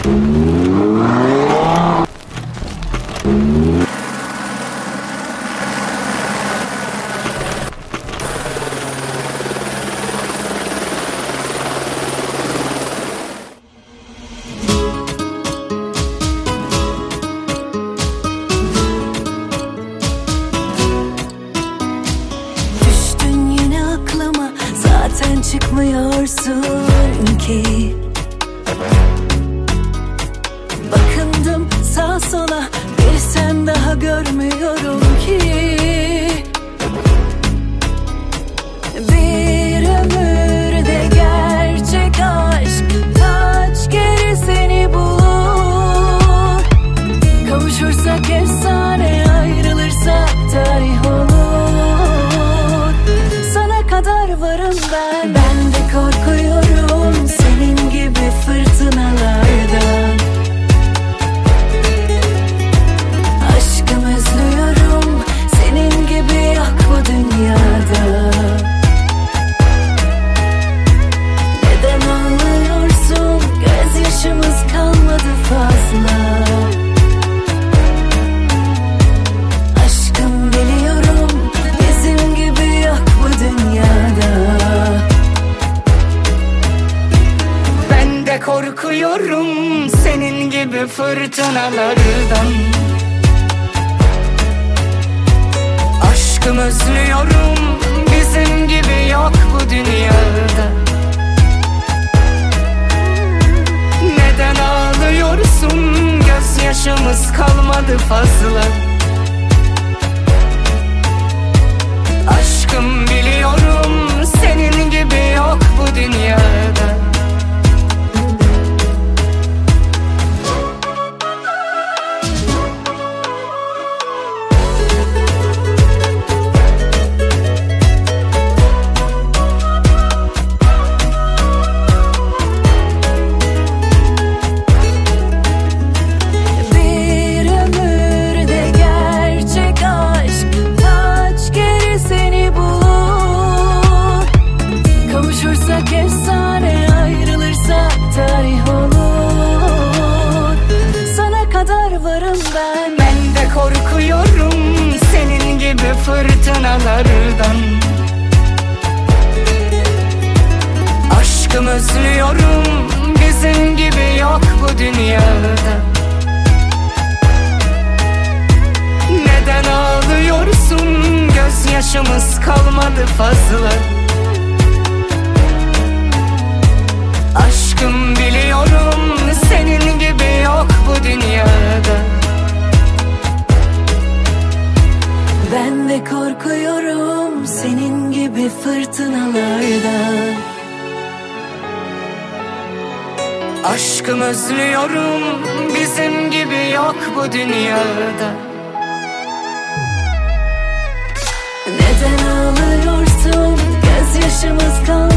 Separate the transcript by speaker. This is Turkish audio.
Speaker 1: Zaten çıkmıyorsun ki. Bakındım sağa sola, bir sen daha görmüyorum ki. Bir ömürde gerçek aşk kaç kere seni bulur. Kavuşursak efsane, ayrılırsak tarih olur. Sana kadar varım ben de korkuyorum senin gibi fırtınalardan. Aşkım özlüyorum, senin gibi yok bu dünyada. Neden ağlıyorsun, gözyaşımız kalmadı fazla. Aşkım biliyorum, bizim gibi yok bu dünyada.
Speaker 2: Ben de korkuyorum senin gibi fırtınalardan. Aşkım özlüyorum, bizim gibi yok bu dünyada. Neden ağlıyorsun, gözyaşımız kalmadı fazla. Aşkım biliyorum, senin gibi yok bu dünyada.
Speaker 1: Efsane, ayrılırsak tarih olur. Sana kadar varım ben
Speaker 2: de korkuyorum senin gibi fırtınalardan. Aşkım özlüyorum, bizim gibi yok bu dünyada. Neden ağlıyorsun, gözyaşımız kalmadı fazla. Aşkım biliyorum, senin gibi yok bu dünyada.
Speaker 1: Ben de korkuyorum senin gibi fırtınalardan.
Speaker 2: Aşkım özlüyorum, bizim gibi yok bu dünyada.
Speaker 1: Neden ağlıyorsun, gözyaşımız kalmadı.